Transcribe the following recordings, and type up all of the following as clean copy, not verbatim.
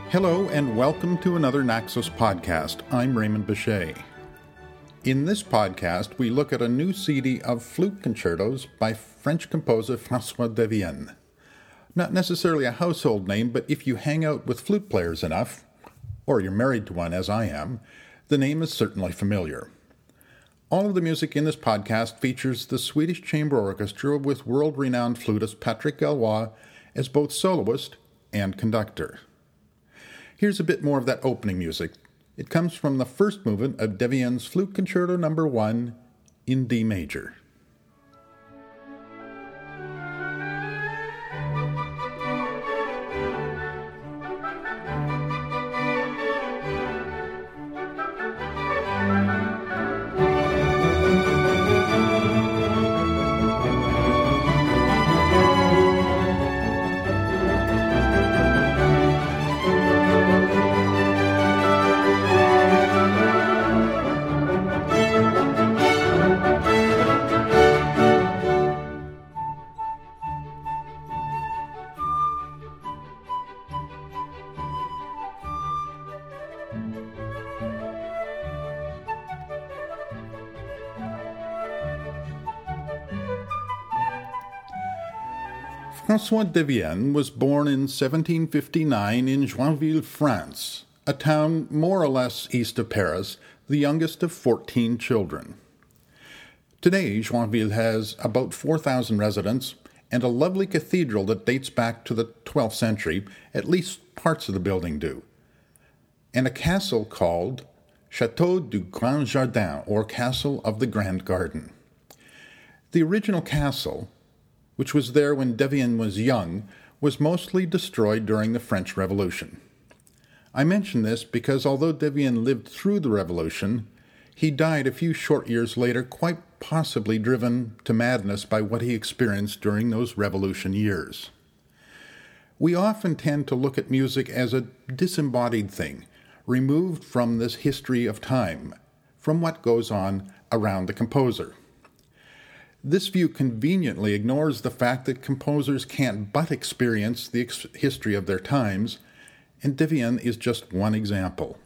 Hello and welcome to another Naxos podcast. I'm Raymond Bichet. In this podcast, we look at a new CD of flute concertos by French composer François Devienne. Not necessarily a household name, but if you hang out with flute players enough, or you're married to one as I am, the name is certainly familiar. All of the music in this podcast features the Swedish Chamber Orchestra with world-renowned flutist Patrick Gallois as both soloist and conductor. Here's a bit more of that opening music. It comes from the first movement of Devienne's Flute Concerto No. 1 in D major. François Devienne was born in 1759 in Joinville, France, a town more or less east of Paris, the youngest of 14 children. Today, Joinville has about 4,000 residents and a lovely cathedral that dates back to the 12th century, at least parts of the building do, and a castle called Château du Grand Jardin, or Castle of the Grand Garden. The original castle, which was there when Devienne was young, was mostly destroyed during the French Revolution. I mention this because although Devienne lived through the Revolution, he died a few short years later, quite possibly driven to madness by what he experienced during those Revolution years. We often tend to look at music as a disembodied thing, removed from this history of time, from what goes on around the composer. This view conveniently ignores the fact that composers can't but experience the history of their times, and Devienne is just one example.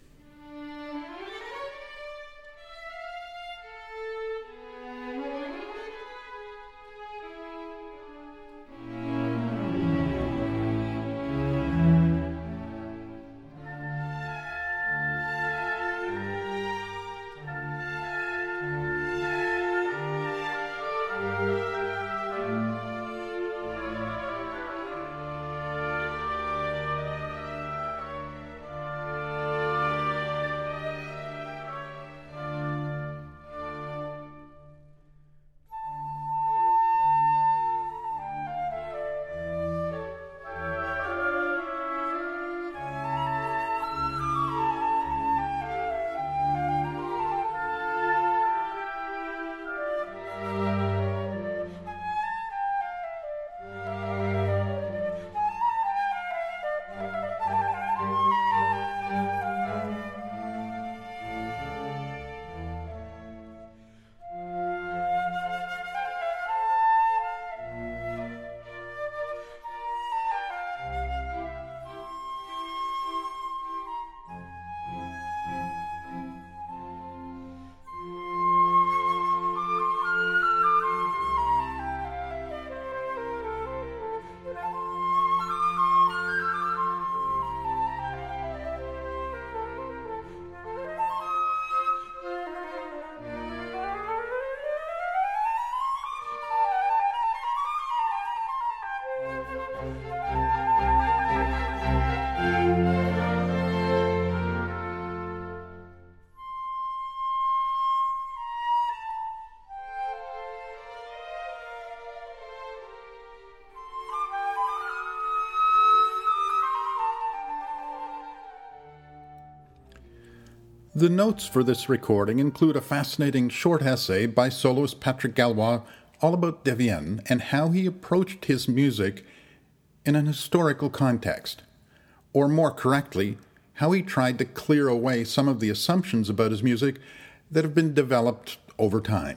The notes for this recording include a fascinating short essay by soloist Patrick Gallois all about Devienne and how he approached his music in an historical context, or more correctly, how he tried to clear away some of the assumptions about his music that have been developed over time.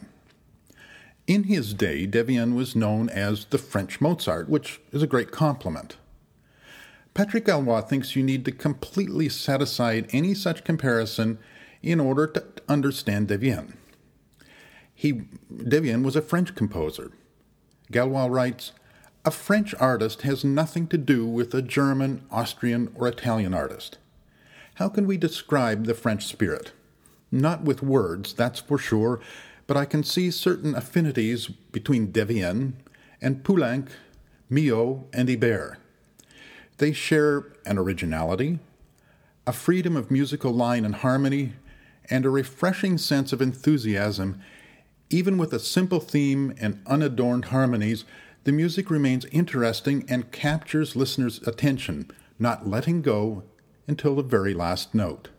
In his day, Devienne was known as the French Mozart, which is a great compliment. Patrick Galois thinks you need to completely set aside any such comparison in order to understand Devienne. Devienne was a French composer. Galois writes, "A French artist has nothing to do with a German, Austrian, or Italian artist. How can we describe the French spirit? Not with words, that's for sure, but I can see certain affinities between Devienne and Poulenc, Milhaud, and Ibert. They share an originality, a freedom of musical line and harmony, and a refreshing sense of enthusiasm. Even with a simple theme and unadorned harmonies, the music remains interesting and captures listeners' attention, not letting go until the very last note."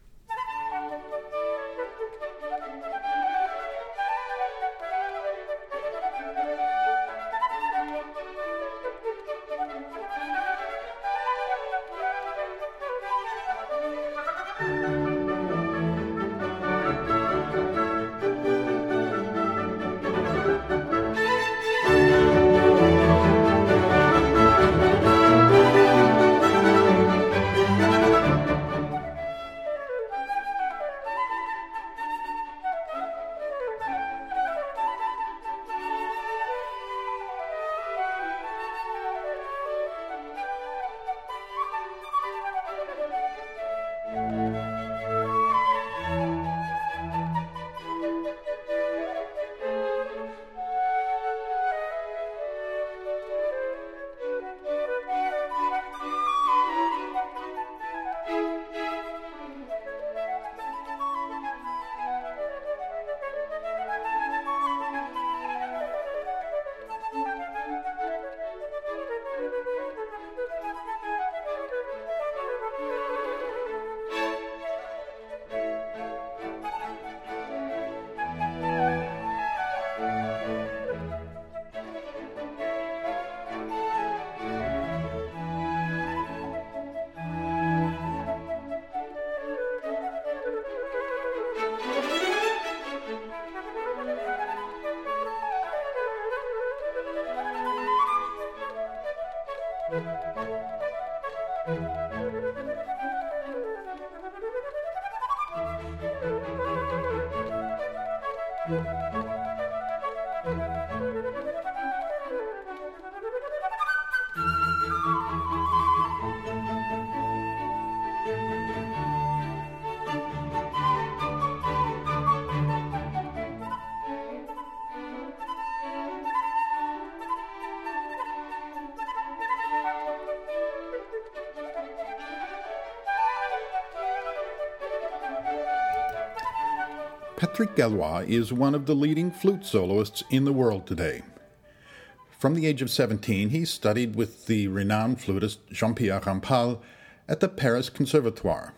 Patrick Galois is one of the leading flute soloists in the world today. From the age of 17, he studied with the renowned flutist Jean-Pierre Rampal at the Paris Conservatoire.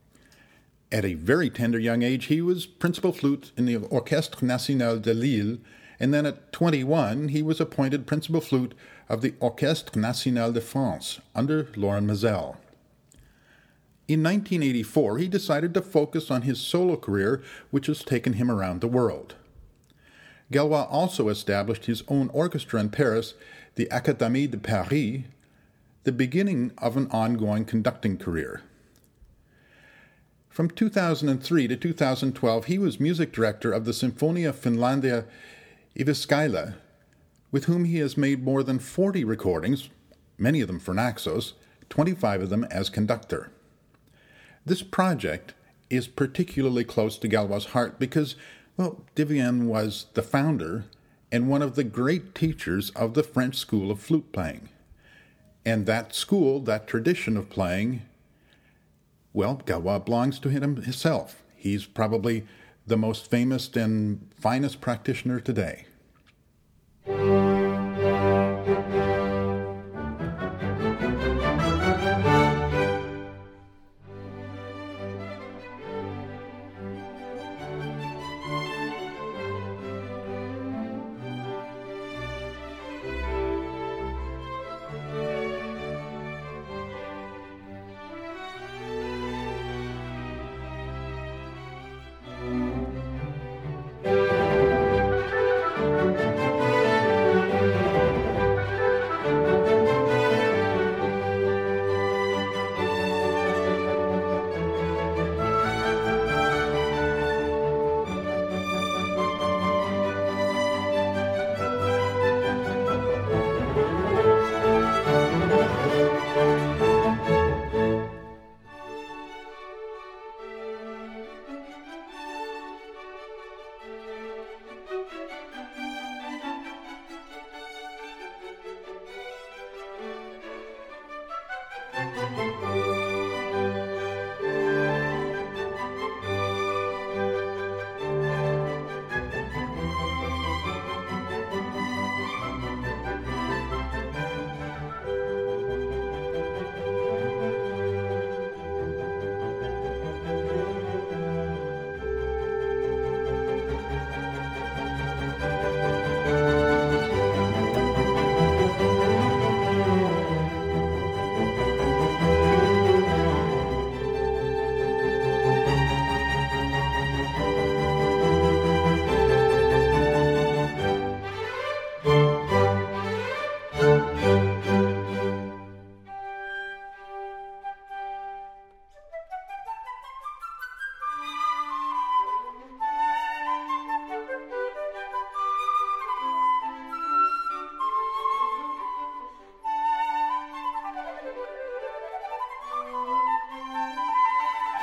At a very tender young age, he was principal flute in the Orchestre National de Lille, and then at 21, he was appointed principal flute of the Orchestre National de France under Laurent Mazel. In 1984, he decided to focus on his solo career, which has taken him around the world. Galois also established his own orchestra in Paris, the Académie de Paris, the beginning of an ongoing conducting career. From 2003 to 2012, he was music director of the Sinfonia Finlandia Iiviskaila, with whom he has made more than 40 recordings, many of them for Naxos, 25 of them as conductor. This project is particularly close to Galois' heart because, Devienne was the founder and one of the great teachers of the French school of flute playing. And that school, that tradition of playing, Galois belongs to him himself. He's probably the most famous and finest practitioner today.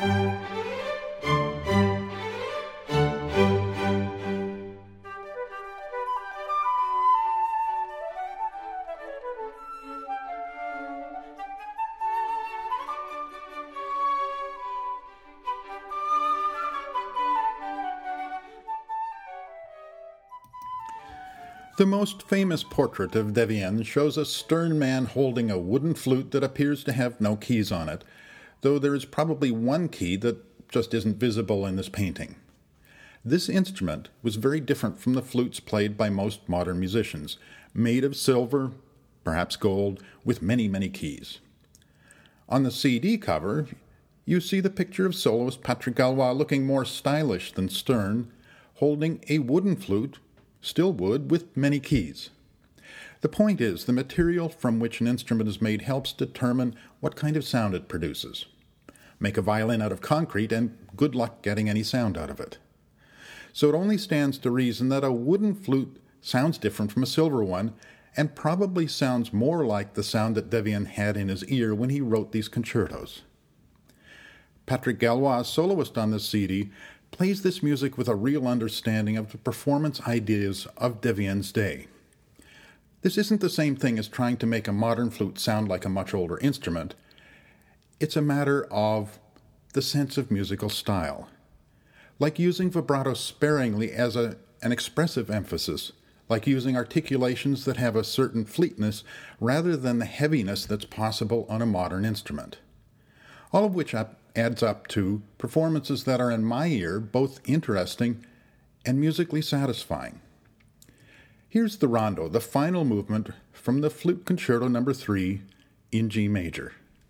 The most famous portrait of Devienne shows a stern man holding a wooden flute that appears to have no keys on it, though there is probably one key that just isn't visible in this painting. This instrument was very different from the flutes played by most modern musicians, made of silver, perhaps gold, with many, many keys. On the CD cover, you see the picture of soloist Patrick Gallois looking more stylish than stern, holding a wooden flute, still wood, with many keys. The point is, the material from which an instrument is made helps determine what kind of sound it produces. Make a violin out of concrete, and good luck getting any sound out of it. So it only stands to reason that a wooden flute sounds different from a silver one, and probably sounds more like the sound that Devienne had in his ear when he wrote these concertos. Patrick Gallois, soloist on this CD, plays this music with a real understanding of the performance ideas of Devienne's day. This isn't the same thing as trying to make a modern flute sound like a much older instrument. It's a matter of the sense of musical style. Like using vibrato sparingly as an expressive emphasis, like using articulations that have a certain fleetness rather than the heaviness that's possible on a modern instrument. All of which adds up to performances that are, in my ear, both interesting and musically satisfying. Here's the rondo, the final movement from the Flute Concerto No. 3 in G major.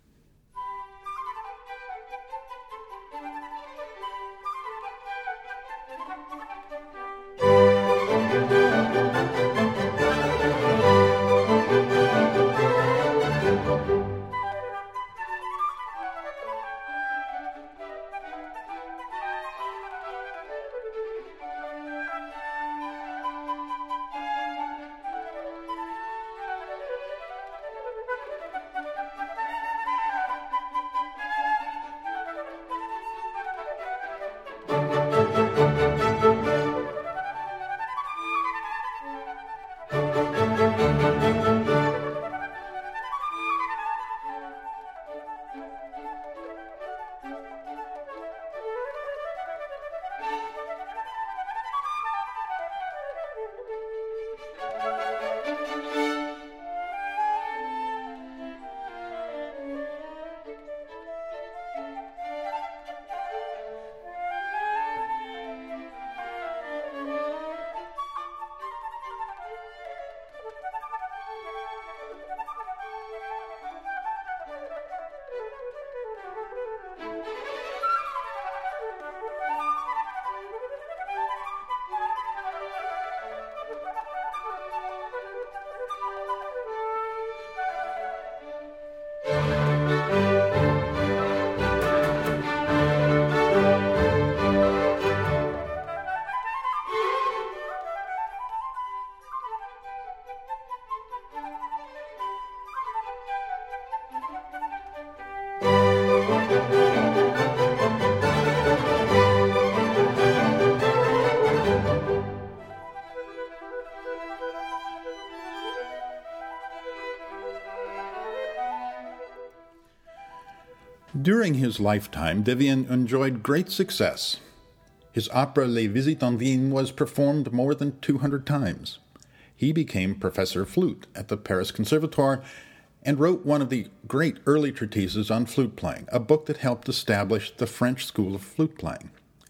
During his lifetime, Devienne enjoyed great success. His opera Les Visites en Vigne was performed more than 200 times. He became professor of flute at the Paris Conservatoire and wrote one of the great early treatises on flute playing, a book that helped establish the French school of flute playing.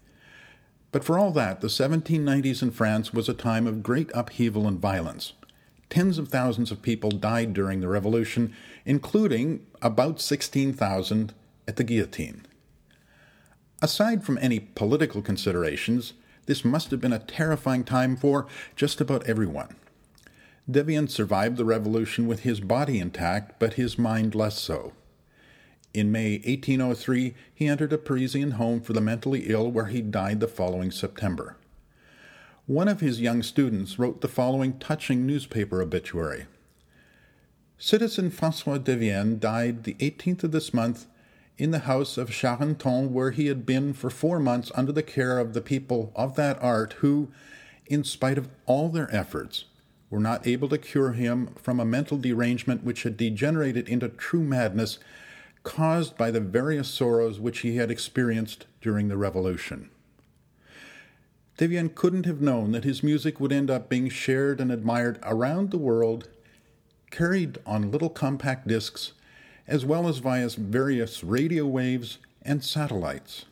But for all that, the 1790s in France was a time of great upheaval and violence. Tens of thousands of people died during the Revolution, including about 16,000 at the guillotine. Aside from any political considerations, this must have been a terrifying time for just about everyone. Devienne survived the revolution with his body intact, but his mind less so. In May 1803, he entered a Parisian home for the mentally ill where he died the following September. One of his young students wrote the following touching newspaper obituary. Citizen François Devienne died the 18th of this month in the house of Charenton, where he had been for 4 months under the care of the people of that art who, in spite of all their efforts, were not able to cure him from a mental derangement which had degenerated into true madness caused by the various sorrows which he had experienced during the Revolution. Devienne couldn't have known that his music would end up being shared and admired around the world, carried on little compact discs, as well as via various radio waves and satellites.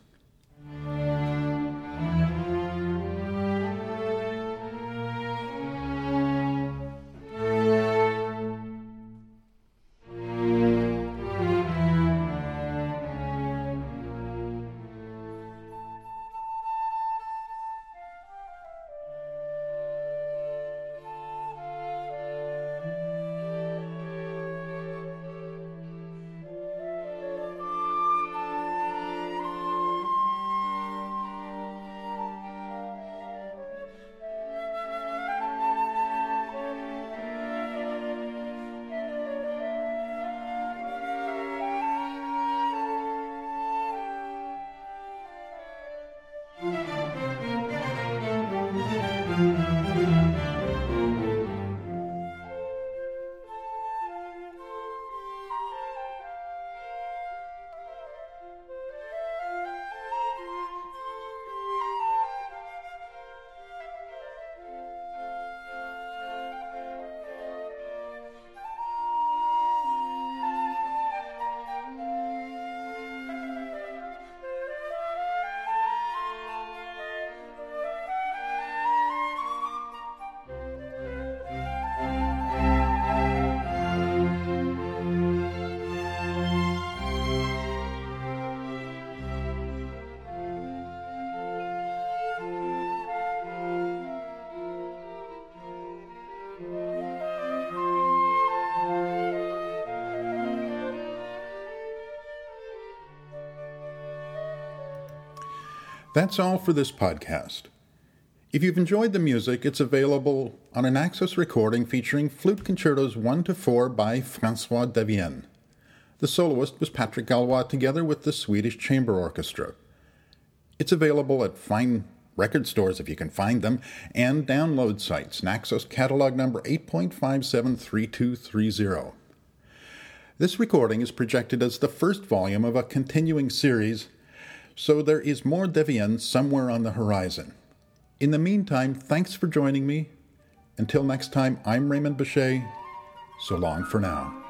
That's all for this podcast. If you've enjoyed the music, it's available on an Naxos recording featuring Flute Concertos 1-4 by François Devienne. The soloist was Patrick Gallois together with the Swedish Chamber Orchestra. It's available at fine record stores if you can find them, and download sites, Naxos catalog number 8.573230. This recording is projected as the first volume of a continuing series, so there is more Devienne somewhere on the horizon. In the meantime, thanks for joining me. Until next time, I'm Raymond Boucher. So long for now.